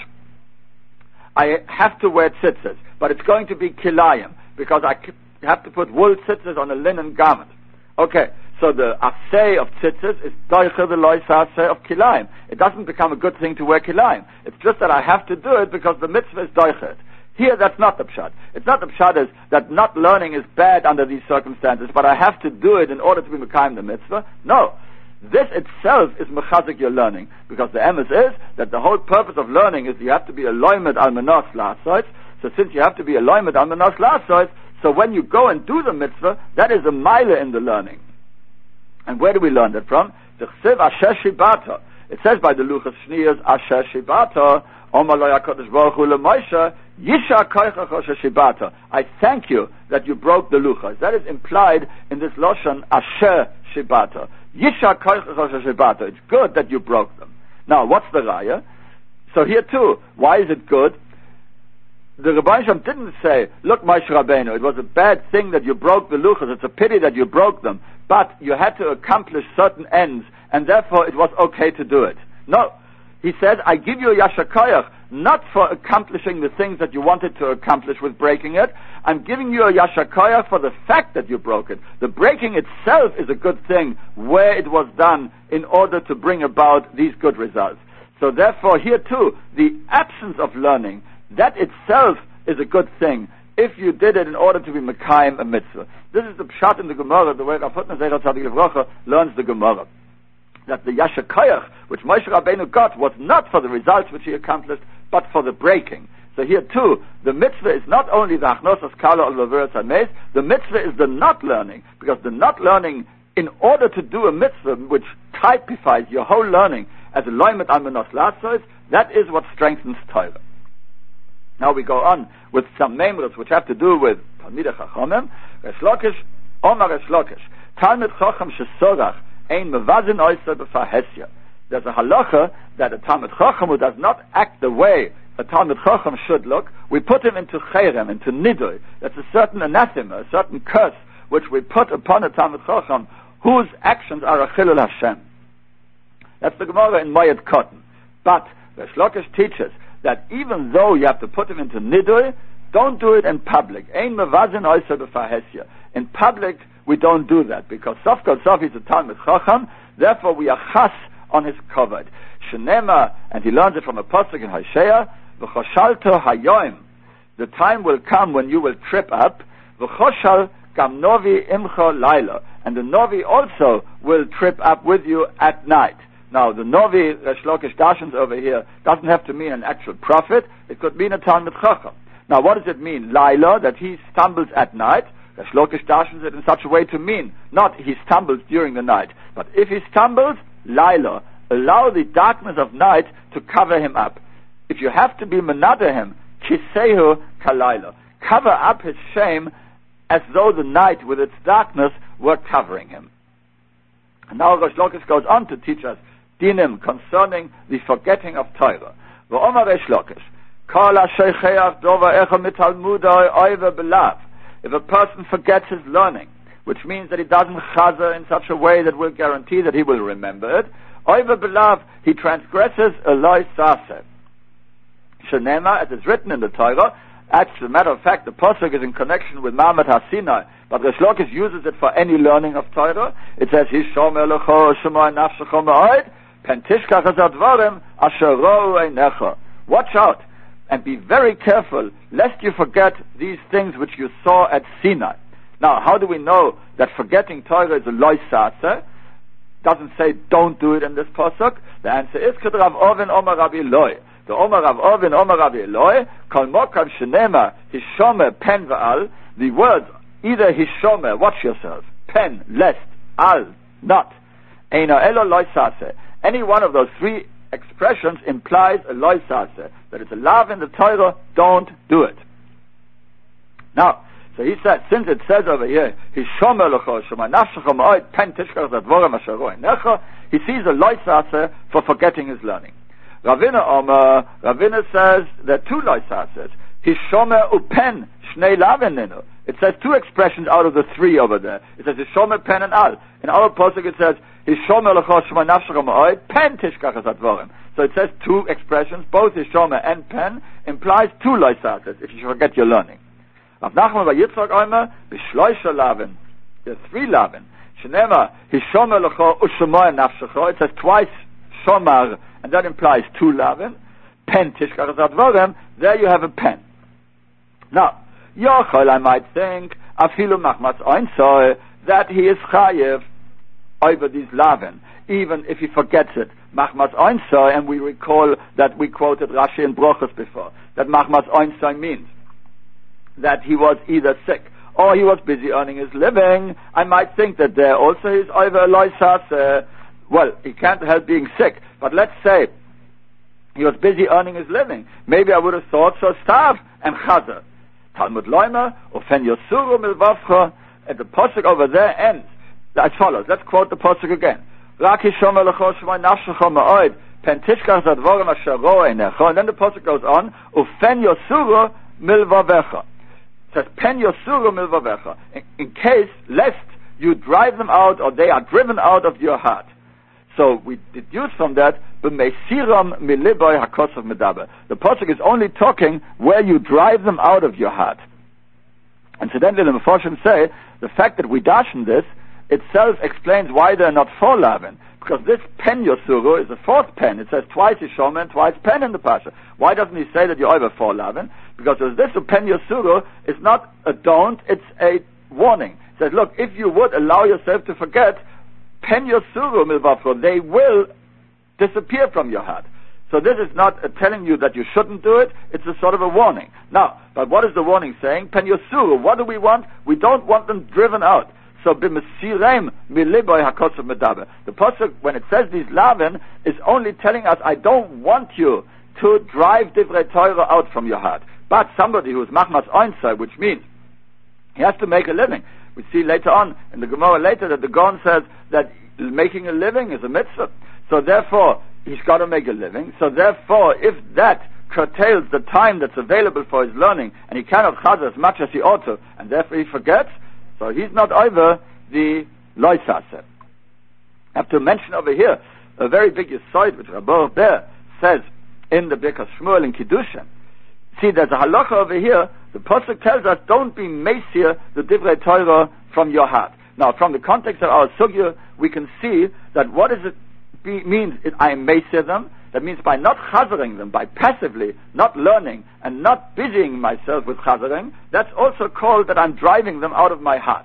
I have to wear tzitzis, but it's going to be kilayim, because I have to put wool tzitzis on a linen garment. Okay. So the aseh of tzitzis is doiche the loisa aseh of kilayim. It doesn't become a good thing to wear kilayim. It's just that I have to do it because the mitzvah is doiche. Here, that's not the pshat. It's not the pshat is that not learning is bad under these circumstances, but I have to do it in order to be mekayim the mitzvah. No. This itself is mechazik your learning, because the emes is that the whole purpose of learning is you have to be a loimed al menos la'asoitz. So since you have to be a loimed al menos la'asoitz, so when you go and do the mitzvah, that is a mile in the learning. And where do we learn that from? It says by the Luchas Shniyas, Asher Shibata, Omar lo HaKadosh Baruch Hu leMoshe, Yisha koichach asher shibata. I thank you that you broke the Luchas. That is implied in this Lashon, Asher Shibata. Yisha koichach asher shibata. It's good that you broke them. Now, what's the raya? So here too, why is it good? The Rebbeinu Shem didn't say, look, Moshe Rabbeinu, it was a bad thing that you broke the Luchas. It's a pity that you broke them. But you had to accomplish certain ends, and therefore it was okay to do it. No. He said, I give you a Yasher Koyach, not for accomplishing the things that you wanted to accomplish with breaking it. I'm giving you a Yasher Koyach for the fact that you broke it. The breaking itself is a good thing, where it was done in order to bring about these good results. So therefore, here too, the absence of learning, that itself is a good thing. if you did it in order to be Mekayim a mitzvah. This is the pshat in the Gemara, the way Rav Hutner Zeichel Tzadik Livrocha learns the Gemara. That the Yasher Koyach, which Moshe Rabbeinu got, was not for the results which he accomplished, but for the breaking. So here too, the mitzvah is not only the Achnosas Kala al Laveres HaMeis, the mitzvah is the not learning, because the not learning, in order to do a mitzvah which typifies your whole learning as a loimet al menos lasos, that is what strengthens Torah. Now we go on with some memras which have to do with Talmidei Chachamim. Resh Lakish, Omar Resh Lakish, Talmid Chacham shesorach ein mevazin oiseh b'fahesya. There's a halacha that a Talmid Chacham who does not act the way a Talmid Chacham should look, we put him into cherem, into nidui. That's a certain anathema, a certain curse which we put upon a Talmid Chacham whose actions are a chilul Hashem. That's the Gemara in Moed Katan. But Resh Lakish teaches that even though you have to put him into nidui, don't do it in public. Ein mevazin oiseh b'fahesya. In public, we don't do that, because Sof Kol Sof is a Talmid Chacham, therefore we are chas on his covered. Shenema, and he learns it from a pasuk in Hosea, v'choshalto hayoim. The time will come when you will trip up, v'choshal gam novi imcho laila. And the novi also will trip up with you at night. Now, the Novi, Resh Lakish Darshans over here, doesn't have to mean an actual prophet. It could mean a Talmid Chacham. Now, what does it mean? Laila, that he stumbles at night. Resh Lakish Darshans it in such a way to mean, not he stumbles during the night, but if he stumbles, Laila, allow the darkness of night to cover him up. If you have to be menada him, kisehu kalayla. Cover up his shame as though the night with its darkness were covering him. And now Resh Lakish goes on to teach us dinim concerning the forgetting of Torah. V'omar Resh Lakish, kol ha'sheicheach dova echa mitalmudai oive belav. If a person forgets his learning, which means that he doesn't chazer in such a way that will guarantee that he will remember it, oive belav, he transgresses a loy saseh. Shenema, as is written in the Torah, as a matter of fact, the pasuk is in connection with Ma'amad HaSinai, but Resh Lakish uses it for any learning of Torah. It says, Hishomer lecho shemai nafshecho ma'od, pentishkach es advarim asher ro'u einecha. Watch out, and be very careful, lest you forget these things which you saw at Sinai. Now, how do we know that forgetting Torah is a loy saseh? Doesn't say don't do it in this pasuk. The answer is, K'd Rav Ovin Omer Rabbi Eloi. The Omer Rav Ovin Omer Rabbi Eloi, Kol Mokam Shenema Hishomer Pen Va'al. The words either Hishomer, watch yourself, pen, lest, al, not, Eino Elo Loy Saseh. Any one of those three expressions implies a Loy Saseh, that it's a lav in the Torah, don't do it. Now, so he said, since it says over here, Hishomer Lecho Shema Nafshecho Ma'od Pen Tishkach Zadvorim Asher Ro'ei Necha, he sees a Loy Saseh for forgetting his learning. Ravina Omer, Ravina says there are two Loy Sasehs. Hishomer upen shnei laveninu. It says two expressions out of the three over there. It says Hishomer pen and al. In our pasuk it says Hishomer lecho shema nafshecho ma'od pen tishkach es advorim. So it says two expressions, both Hishomer and pen implies two Loy Sasehs if you forget your learning. Rav Nachman bar Yitzchak Omer b'shloisha laven. There are three laven. Shnema Hishomer lecho ushemor nafshecho. It says twice shomar, and that implies two laven. Pen tishkach es advorim. There you have a pen. Now, Yochel, I might think, afilu machmas oinsoy, that he is chayev over these laven, even if he forgets it. Machmas oinsoy, and we recall that we quoted Rashi and Brochus before, that machmas oinsoy means that he was either sick or he was busy earning his living. I might think that there also is over loy saseh. Well, he can't help being sick, but let's say he was busy earning his living. Maybe I would have thought so, stav and chazer. Talmud Loimer, Ofen Yosuru Milvavcha, and the pasuk over there ends as follows. Let's quote the pasuk again. Raki Shomer Lecho Shemai Nafshecho Ma'od, Pen Tishkach Zadvorim Asher Ro'ei Necha, and then the pasuk goes on, Ofen Yosuru Milvavecha. It says, Pen Yosuru Milvavecha. In, in case, lest you drive them out, or they are driven out of your heart. So we deduce from that, the pasuk is only talking where you drive them out of your heart. And so then the Mefarshim say, the fact that we darshan this itself explains why they're not four lavin. Because this pen Yosuru is a fourth pen. It says twice Yishoma and twice pen in the Pasha. Why doesn't he say that you're over four lavin? Because this pen Yosuru is not a don't, it's a warning. It says, look, if you would allow yourself to forget, pen Yosuru milvafro, they will disappear from your heart. So this is not uh, telling you that you shouldn't do it, it's a sort of a warning. Now, but what is the warning saying? Pen Yosuru, what do we want? We don't want them driven out. So b'mesirem miliboy hakosav medaber. The pasuk, when it says these lavin, is only telling us, I don't want you to drive divrei Torah out from your heart. But somebody who is machmas oinsa, which means he has to make a living. We see later on in the Gemara later that the Gaon says that making a living is a mitzvah. So therefore, he's got to make a living. So therefore, if that curtails the time that's available for his learning, and he cannot chazer as much as he ought to, and therefore he forgets, so he's not over the loisase. I have to mention over here a very big aside which Rabbi Ber says in the Birkas Shmuel in Kiddushin. See, there's a halacha over here. The pasuk tells us, don't be meisir the divrei Torah from your heart. Now, from the context of our sugya, we can see that what does it be, means it, I meisir them. That means by not chazering them, by passively not learning and not busying myself with chazering, that's also called that I'm driving them out of my heart.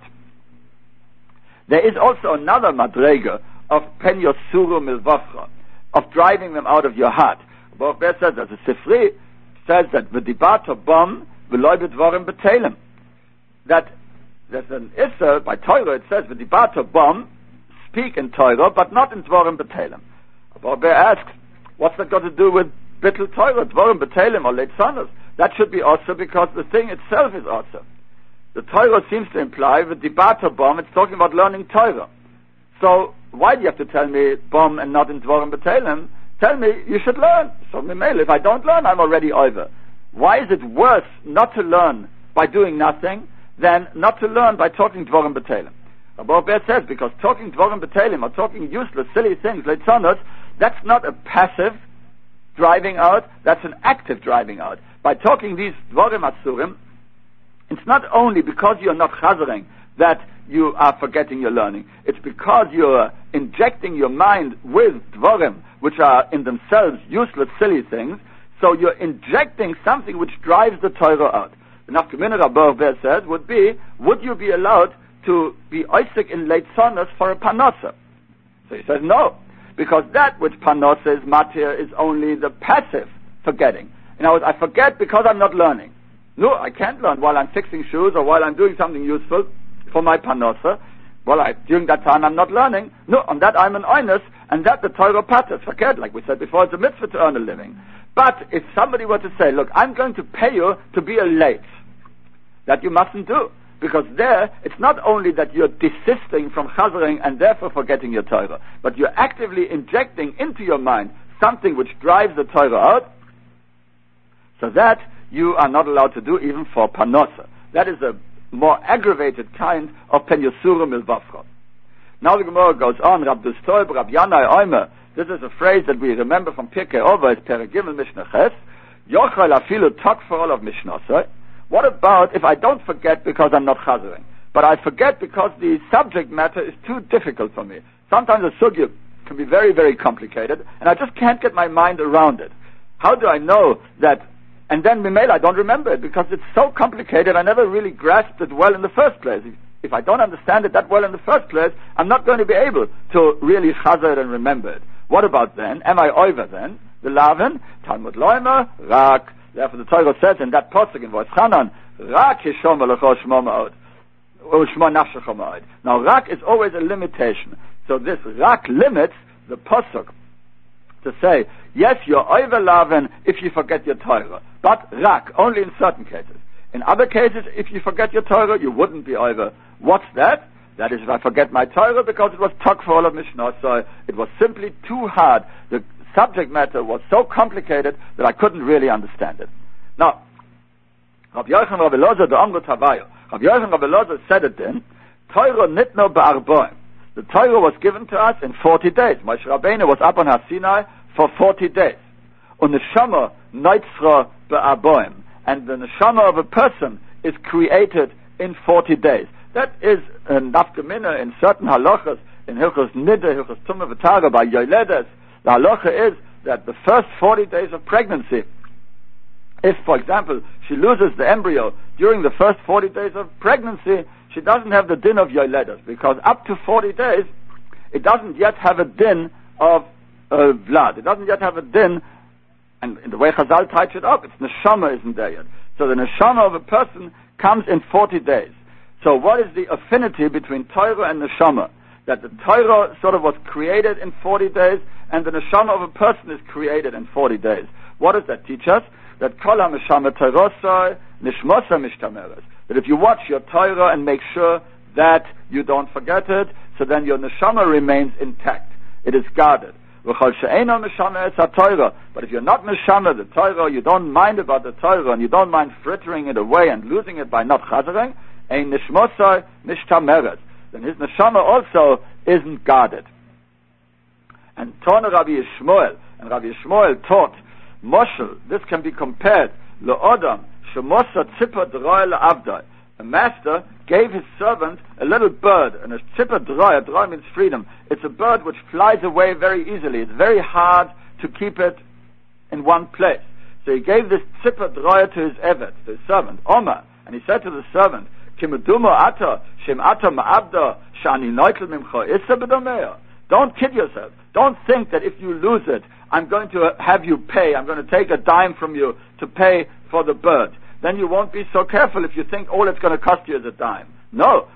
There is also another madrega of pen yosuru milvafra, of driving them out of your heart. Baruch Ber says that the Sifri says that v'dibato bom v'loy b'dvorim b'telem. That there's an issa by Torah. It says v'dibato bom, speak in Torah, but not in dvorim b'telem. Baruch Ber asks, what's that got to do with bittul Torah, dvorim b'telem or leitzanos? That should be also because the thing itself is also. The Torah seems to imply v'dibato bom. It's talking about learning Torah. So why do you have to tell me bom and not in dvorim b'telem? Tell me, you should learn. So, if I don't learn, I'm already over. Why is it worse not to learn by doing nothing than not to learn by talking dvorim b'telem? Rabbi Ber says, because talking dvorim b'telem or talking useless, silly things, leitzanos, that's not a passive driving out, that's an active driving out. By talking these dvorim asurim, it's not only because you're not chazering that you are forgetting your learning. It's because you're injecting your mind with dvorim, which are in themselves useless, silly things. So you're injecting something which drives the Torah out. The Nafkamina Rabbi Ber said would be, would you be allowed to be oisik in leitzanos for a panosa? So he says no, because that which panosa is matir is only the passive forgetting. In other words, I forget because I'm not learning. No, I can't learn while I'm fixing shoes or while I'm doing something useful for my panosa. Well, I, during that time I'm not learning. No, on that I'm an oinus, and that the Torah patters. Forget, like we said before, it's a mitzvah to earn a living. But if somebody were to say, look, I'm going to pay you to be a late, that you mustn't do. Because there, it's not only that you're desisting from chazering and therefore forgetting your Torah, but you're actively injecting into your mind something which drives the Torah out, so that you are not allowed to do even for panosa. That is a more aggravated kind of pen yosuru milvafra. Now the Gemara goes on, Rab Dustoib, Rab Yanai Oimer. This is a phrase that we remember from Pirkei Avos, Perek Gimel Mishnah Ches. Yochel afilu tak for all of Mishnasai. What about if I don't forget because I'm not chazering, but I forget because the subject matter is too difficult for me? Sometimes a sugya can be very, very complicated, and I just can't get my mind around it. How do I know that? And then Mimela, I don't remember it because it's so complicated. I never really grasped it well in the first place. If I don't understand it that well in the first place, I'm not going to be able to really chazer it and remember it. What about then? Am I over then? The Lavin, Talmud Loimer, Rak. Therefore the Torah says in that pasuk in Voice Chanan, Rak Yishom Alecho Shmo Ma'od, or Shmo Nafshecho Ma'od. Now Rak is always a limitation. So this Rak limits the pasuk to say, yes, you're over Lavin if you forget your Torah, but Rak, only in certain cases. In other cases, if you forget your Torah, you wouldn't be over. What's that? That is if I forget my Torah because it was talk for all of Mishnah, so it was simply too hard. The subject matter was so complicated that I couldn't really understand it. Now, Rabbi Yochanan Rabbi Elazar the Amrut Havayo. Rabbi Yochanan Rabbi Elazar said it then, Torah nitno ba'arboim. The Torah was given to us in forty days. Moshe Rabbeinu was up on Har Sinai for forty days. Und neshama noitzra ba'arboim. And the neshama of a person is created in forty days. that is a nafkamina in certain halachas, in Hilchos Nida, Hilchos Tumah V'Tara, by Yoledes. The halacha is that the first forty days of pregnancy, if, for example, she loses the embryo during the first forty days of pregnancy, she doesn't have the din of Yoledes, because up to forty days, it doesn't yet have a din of uh, vlad. It doesn't yet have a din, and in the way Chazal tied it up, it's neshama isn't there yet. So the neshama of a person comes in forty days. So what is the affinity between Torah and neshama? That the Torah sort of was created in forty days, and the neshama of a person is created in forty days. What does that teach us? That kol ha-neshama Torosai nishmosa mishtameres. That if you watch your Torah and make sure that you don't forget it, so then your neshama remains intact. It is guarded. But if you're not neshama the Torah, you don't mind about the Torah, and you don't mind frittering it away and losing it by not chazering, ein nishmosa mishtameres. Then his neshama also isn't guarded. And Tona Rabbi Yishmael, and Rabbi Yishmael taught, Moshel, this can be compared, Le'odam, Shemosa Tzippa D'Roy Le'avdai. A master gave his servant a little bird, and a Tzippa D'Roy, D'Roy means freedom. It's a bird which flies away very easily. It's very hard to keep it in one place. So he gave this Tzippa D'Roy to his Evet, to his servant, Omar, and he said to the servant, Kimedumo ata, shem ata ma'abda, shani noitel mimcha, issa b'domeya. Don't kid yourself. Don't think that if you lose it, I'm going to have you pay, I'm going to take a dime from you to pay for the bird. Then you won't be so careful if you think all it's going to cost you is a dime. No.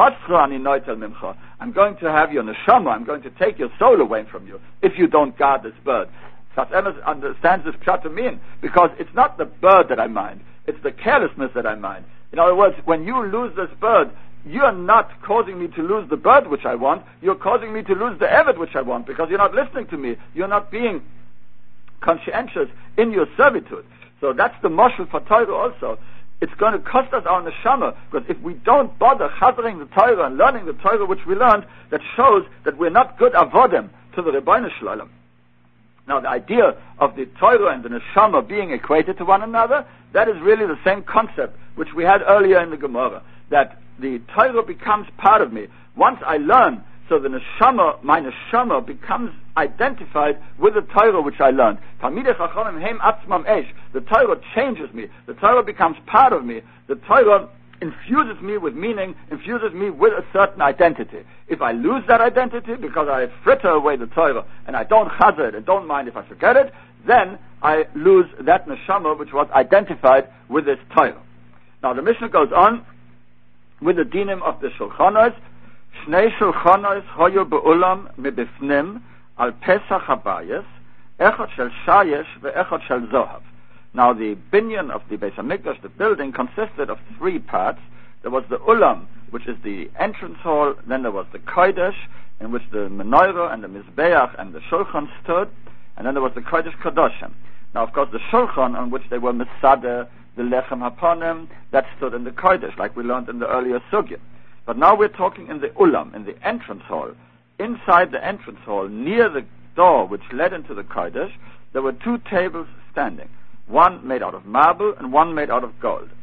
I'm going to have your neshama, I'm going to take your soul away from you if you don't guard this bird. Sas Emes understands this pshat to mean, because it's not the bird that I mind, it's the carelessness that I mind. In other words, when you lose this bird, you're not causing me to lose the bird which I want, you're causing me to lose the evet which I want, because you're not listening to me, you're not being conscientious in your servitude. So that's the moshel for Torah also. It's going to cost us our neshama, because if we don't bother chazering the Torah and learning the Torah which we learned, that shows that we're not good avodim to the Rebbeinu Shalom. Now the idea of the Torah and the neshama being equated to one another, that is really the same concept which we had earlier in the Gemara, that the Torah becomes part of me. Once I learn, so the neshama, my neshama becomes identified with the Torah which I learned. Talmidei Chachamim heim atzmam esh. The Torah changes me. The Torah becomes part of me. The Torah infuses me with meaning, infuses me with a certain identity. If I lose that identity because I fritter away the Torah and I don't chazer it and don't mind if I forget it, then I lose that neshama which was identified with this Torah. Now the Mishnah goes on with the dinim of the shulchanos. Shnei shulchanos hoyu be'ulam mibifnim al pesach habayis echad shel shayesh ve'echad shel zohav. Now the binyan of the Beis HaMikdash, the building, consisted of three parts. There was the ulam, which is the entrance hall. Then there was the kodesh, in which the menorah and the mizbeach and the shulchan stood. And then there was the kodesh kadoshim. Now, of course, the shulchan on which they were misader, the lechem haponim, that stood in the kodesh, like we learned in the earlier sugya. But now we're talking in the ulam, in the entrance hall. Inside the entrance hall, near the door which led into the kodesh, there were two tables standing. One made out of marble and one made out of gold.